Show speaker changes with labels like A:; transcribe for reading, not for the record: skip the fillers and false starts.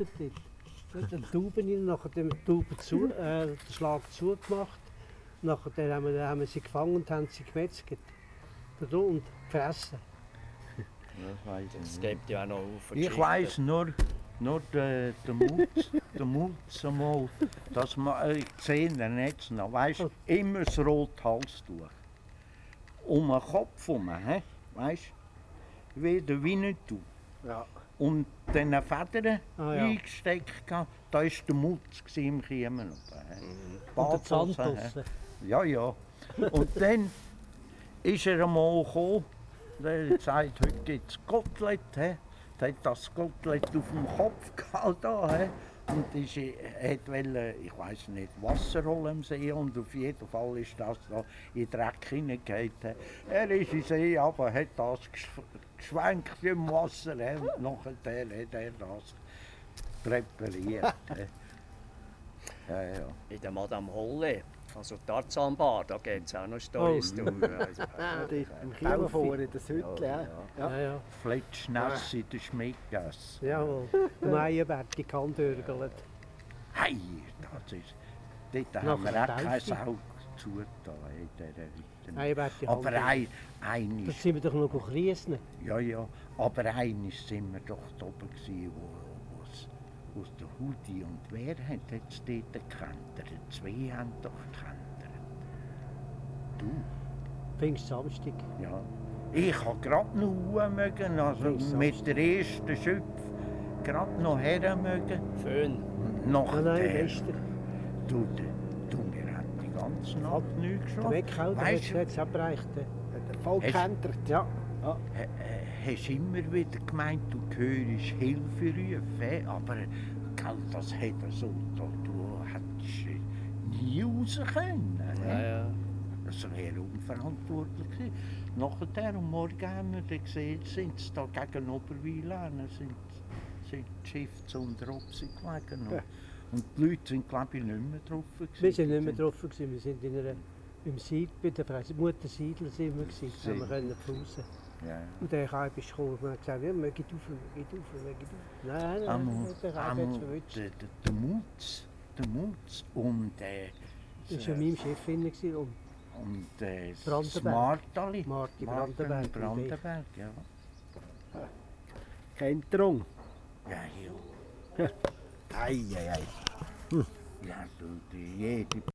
A: Tauben drin. Dort eine Taube rein, nachher den den Schlag zugemacht. Nachher haben wir sie gefangen und haben sie gemetzelt. Und gefressen.
B: Das weiss ich
C: Es
B: nicht.
C: gibt ja auch noch Haufen
B: Ich weiss nur der Mutz einmal, dass man, ich sehe ihn jetzt noch, weißt, immer das rote Halstuch. Um den Kopf herum, weißt, wie der Winnetou.
A: Ja.
B: Und diese Federn
A: Ja.
B: eingesteckt, da war der Mutz im Kiemen.
A: Und der Zahntosse.
B: Ja. Und dann ist er einmal gekommen, der hat gesagt, heute gibt es Kotelett. Der hat das Kotelett auf dem Kopf gehalten. Und wollte, ich weiss nicht, Wasser holen im See. Und auf jeden Fall ist das da in den Dreck hineingegangen. Er ist in den See, aber hat das geschwenkt im Wasser. Und nachher hat er das präpariert. Ja.
C: In der Madame Holle, also Tarzanbar, da gibt es auch noch Storys.
A: Oh.
D: Im Kiemen vorne, das Hütchen.
A: Ja.
B: Fletschnass in der Schmiedgasse.
A: Jawohl. Der Meienberg, die Kandörgelt.
B: Hey, das ist. Dort haben wir auch keine Sau zugetan in dieser Ritte.
A: Meienberg, die
B: Aber
A: Kandörgelt.
B: Da
A: sind wir doch noch Riesen.
B: Ja, aber eines sind wir doch da oben gewesen, wo der Hudi und wer hat jetzt dort gekentert? Zwei haben doch gekentert. Du?
A: Pfingstsamstag.
B: Ja. Ich habe gerade noch mögen, also mit der ersten Schöpf, gerade noch her mögen.
C: Föhn.
A: Nein, gestern.
B: Du, wir haben die ganze Nacht nicht
A: Der
B: geschlafen.
A: Weckhauder hat es jetzt abgereicht.
D: Der voll gekentert.
A: Ja.
B: Hast immer wieder gemeint, du hörst Hilfe rufen, aber gell, das hat er so, du hättest nie raus können.
C: Ja.
B: Das wäre unverantwortlich gewesen. Nachher, am Morgen haben wir dann gesehen, sind sie da gegen Oberweiler, sind die Schiffe zu Unteropsi gelegen. Und die Leute sind, glaube ich, nicht mehr drauf gewesen.
A: Wir sind nicht mehr drauf, wir sind im Sied, bei der Mutter Siedler sind wir gewesen, haben wir können pfusen.
B: Ja.
A: Und der Kaib ist gekommen und hat gesagt, ja, wir gehen auf. Nein, der Kaib hat es verwünscht.
B: Der Mutz und
A: Das war ja mein Chef und
B: das Martali.
A: Marti
B: Brandenberg, ja.
D: Kenterung.
B: Ja.
D: Ei.
B: Ja, du, jede